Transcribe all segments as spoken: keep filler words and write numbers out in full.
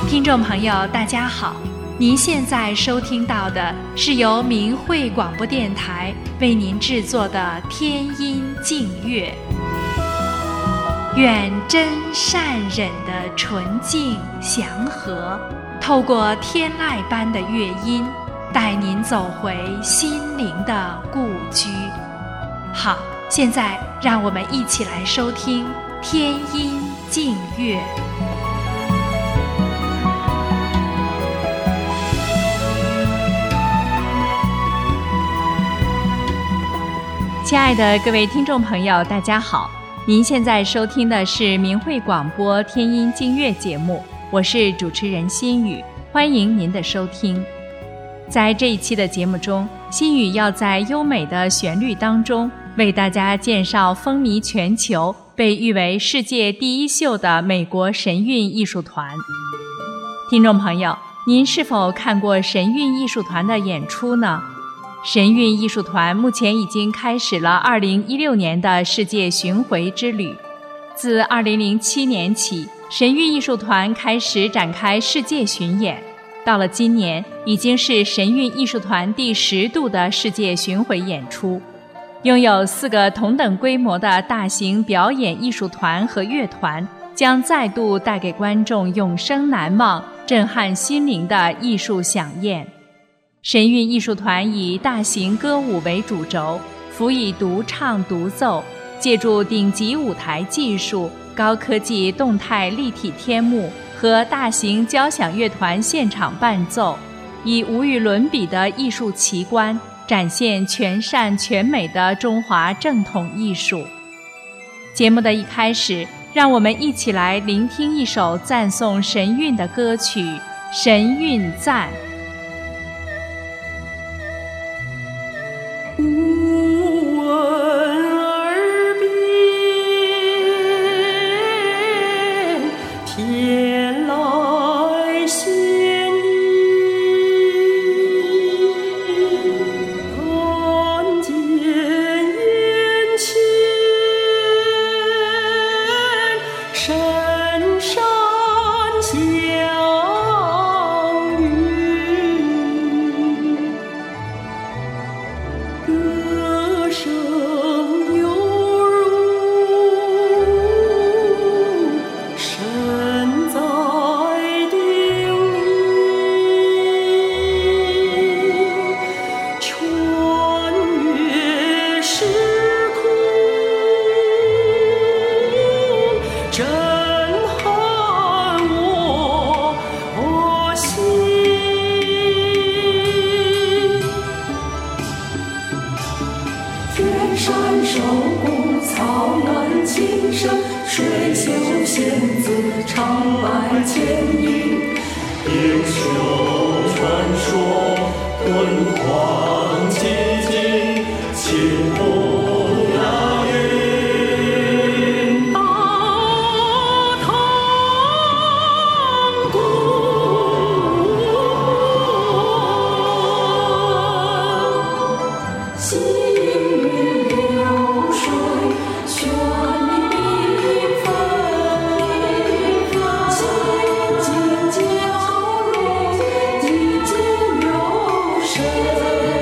听众朋友大家好，您现在收听到的是由明慧广播电台为您制作的天音净乐。愿真善忍的纯净祥和，透过天籁般的乐音，带您走回心灵的故居。好，现在让我们一起来收听天音净乐。亲爱的各位听众朋友大家好，您现在收听的是明慧广播天音净乐节目，我是主持人心雨，欢迎您的收听。在这一期的节目中，心雨要在优美的旋律当中为大家介绍风靡全球，被誉为世界第一秀的美国神韵艺术团。听众朋友，您是否看过神韵艺术团的演出呢？神韵艺术团目前已经开始了二零一六年的世界巡回之旅。自二零零七年起，神韵艺术团开始展开世界巡演，到了今年已经是神韵艺术团第十度的世界巡回演出。拥有四个同等规模的大型表演艺术团和乐团，将再度带给观众永生难忘、震撼心灵的艺术飨宴。神韵艺术团以大型歌舞为主轴，辅以独唱独奏，借助顶级舞台技术、高科技动态立体天幕和大型交响乐团现场伴奏，以无与伦比的艺术奇观展现全善全美的中华正统艺术。节目的一开始，让我们一起来聆听一首赞颂神韵的歌曲《神韵赞》。 无闻耳边，天籁弦音，看见眼前深山相遇，歌声犹如神在叮咛，穿越时空，震撼我心。天山守护，草原琴声，水袖仙子，长白牵引，冰袖传说，敦煌寂静，青红压云，大唐古心流水，绚丽缤纷，千金交融，一见有神。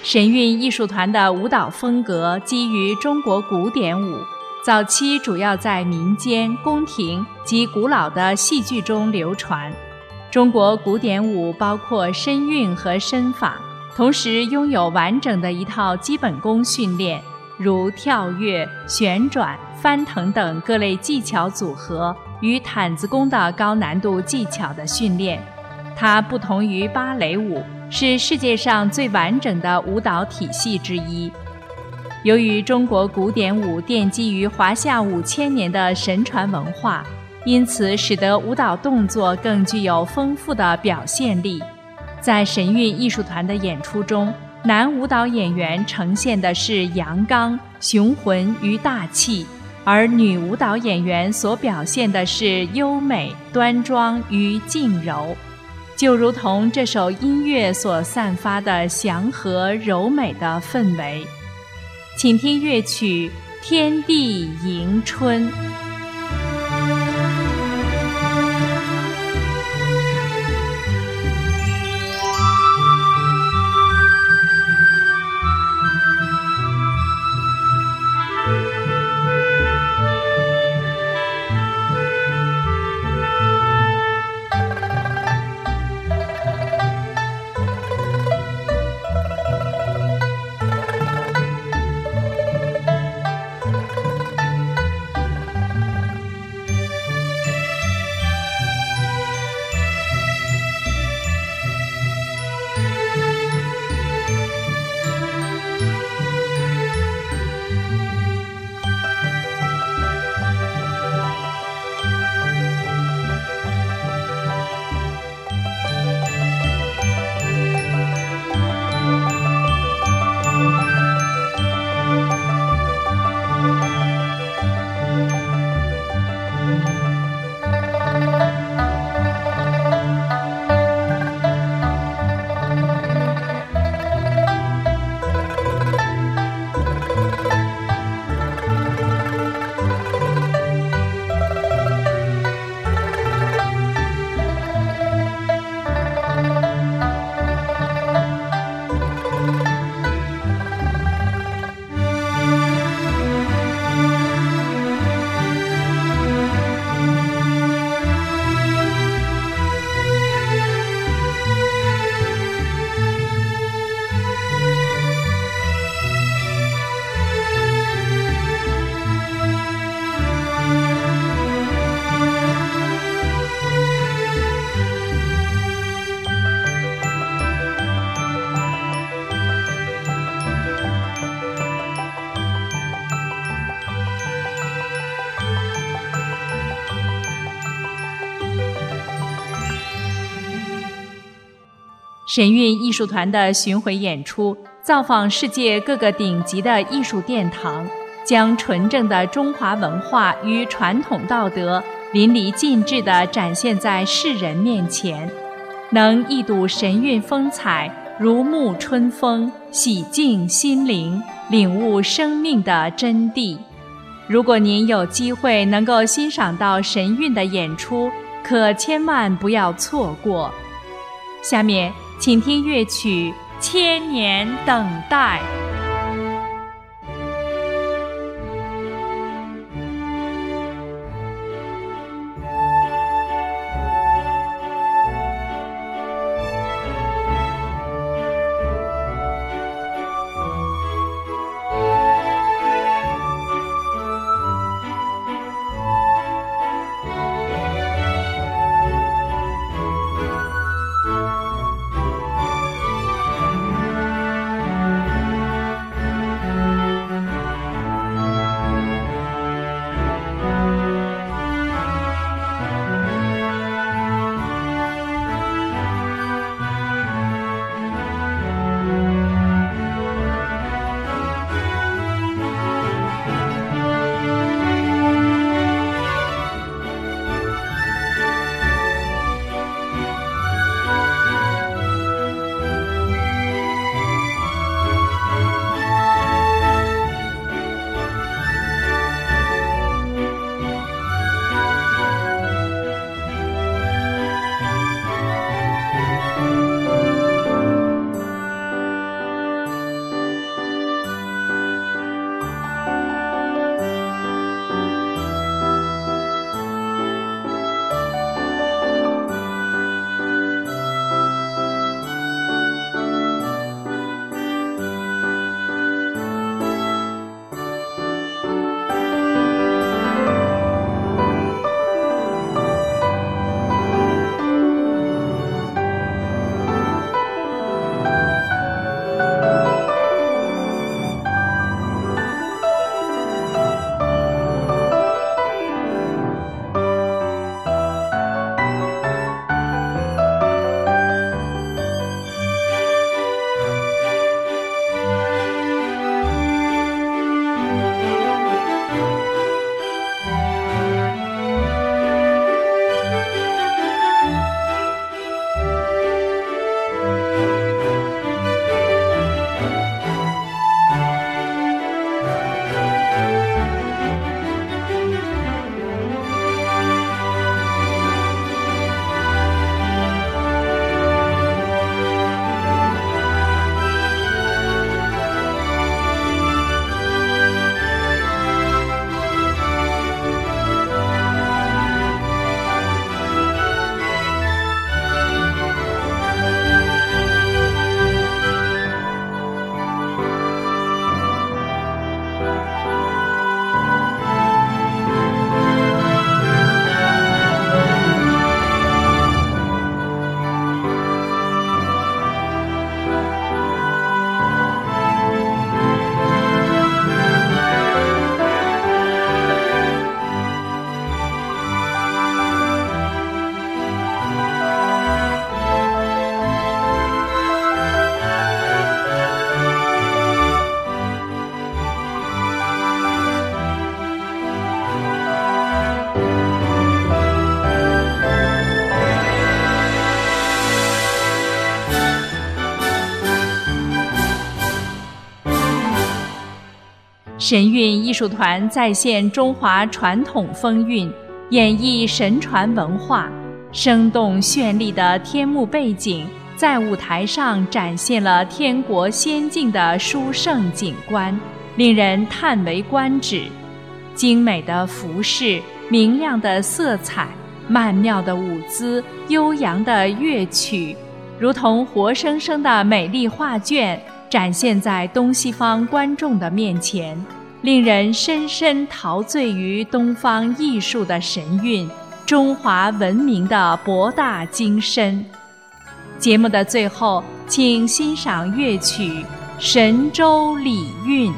神韵艺术团的舞蹈风格基于中国古典舞，早期主要在民间、宫廷及古老的戏剧中流传。中国古典舞包括身韵和身法，同时拥有完整的一套基本功训练，如跳跃、旋转、翻腾等各类技巧组合与毯子功的高难度技巧的训练。它不同于芭蕾舞，是世界上最完整的舞蹈体系之一。由于中国古典舞奠基于华夏五千年的神传文化，因此使得舞蹈动作更具有丰富的表现力。在神韵艺术团的演出中，男舞蹈演员呈现的是阳刚、雄浑与大气，而女舞蹈演员所表现的是优美、端庄与静柔。就如同这首音乐所散发的祥和柔美的氛围。请听乐曲《天地迎春》。神韵艺术团的巡回演出造访世界各个顶级的艺术殿堂，将纯正的中华文化与传统道德淋漓尽致地展现在世人面前，能一睹神韵风采，如沐春风，洗净心灵，领悟生命的真谛。如果您有机会能够欣赏到神韵的演出，可千万不要错过。下面请听乐曲《千年等待》。 神韵艺术团再现中华传统风韵，演绎神传文化，生动绚丽的天幕背景在舞台上展现了天国仙境的殊胜景观，令人叹为观止。精美的服饰，明亮的色彩，曼妙的舞姿，悠扬的乐曲，如同活生生的美丽画卷，展现在东西方观众的面前，令人深深陶醉于东方艺术的神韵，中华文明的博大精深。节目的最后，请欣赏乐曲《神州礼韵》。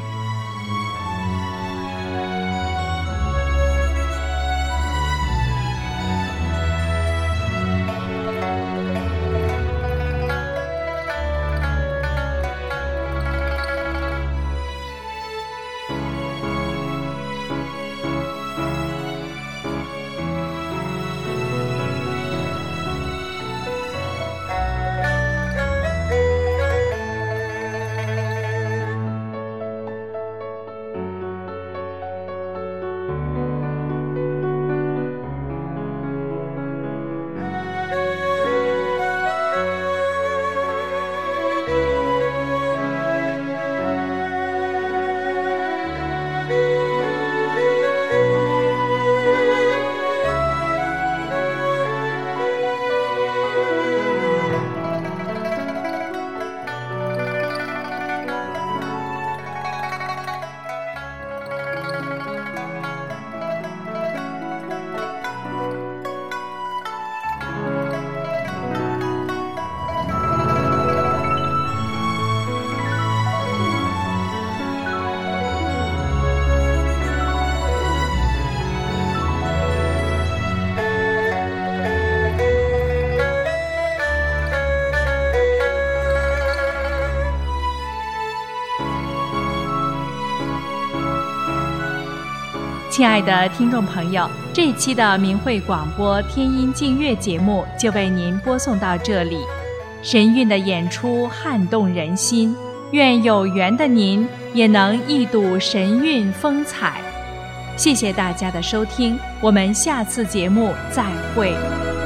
亲爱的听众朋友，这一期的明慧广播天音净乐节目就为您播送到这里。神韵的演出撼动人心，愿有缘的您也能一睹神韵风采。谢谢大家的收听，我们下次节目再会。